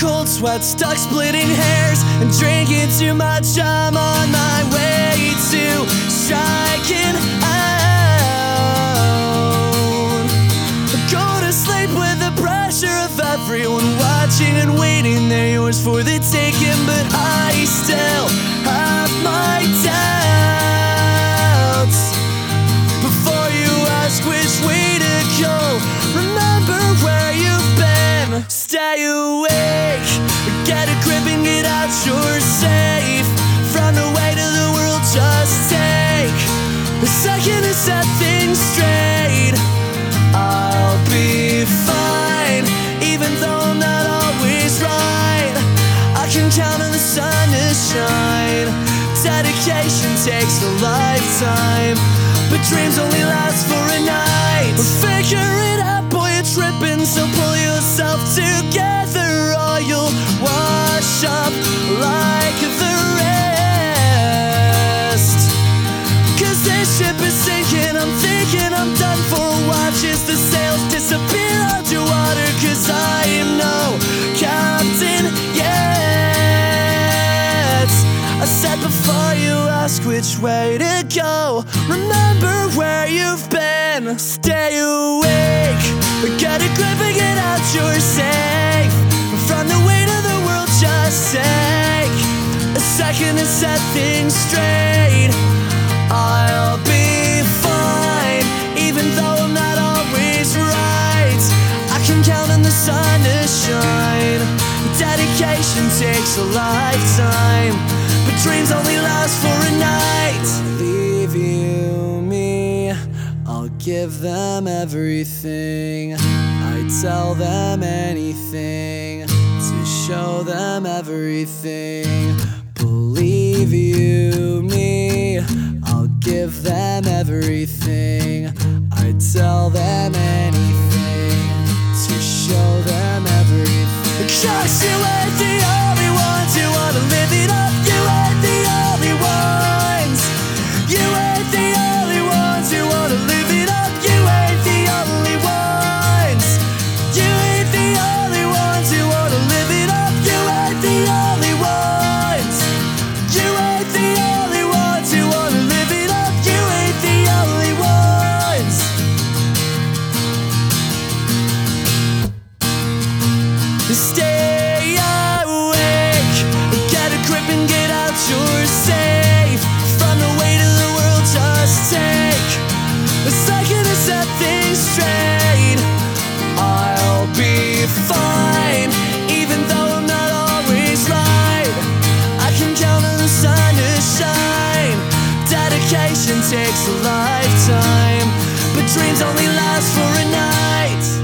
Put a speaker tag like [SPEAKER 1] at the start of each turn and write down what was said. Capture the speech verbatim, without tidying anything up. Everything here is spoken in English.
[SPEAKER 1] cold sweat, stuck splitting hairs, and drinking too much. I'm on my way to striking out. Go to sleep with the pressure of everyone watching and waiting. They're yours for the taking, but I still have my doubts. Before you ask which way to go, remember where you've been. Stay awake, get a grip and get out. You're safe from the weight of the world. Just take a second to set things straight. I'll be fine, even though I'm not always right. I can count on the sun to shine. Dedication takes a lifetime, but dreams only last for a night. Figure it out, boy, you're tripping, so pull yourself together or you'll wash up like the rest. Cause this ship is sinking, I'm thinking I'm done for. Watch as the sails disappear underwater, cause I am no captain yet. I said before you ask which way to go, remember where you've been. Stay awake, get a grip and get out. You're safe from the weight of the world. Just take a second and set things straight. I'll be fine, even though I'm not always right. I can count on the sun to shine. Dedication takes a lifetime, but dreams only last for a night. Leave you me, I'll give them everything. I'd tell them anything to show them everything. Believe you me, I'll give them everything. I'd tell them anything to show them everything. Cause you ain't the only ones who wanna live it up. You ain't the only ones. You ain't the only ones who wanna live it up. You ain't the only ones. You ain't the only ones who wanna live it up. You ain't the only ones. You ain't the only ones who wanna live it up. You ain't the only ones. Stay awake, get a grip and get out. You're safe from the weight of the world. Just take a second to set things straight. I'll be fine, even though I'm not always right. I can count on the sun to shine. Dedication takes a lifetime, but dreams only last for a night.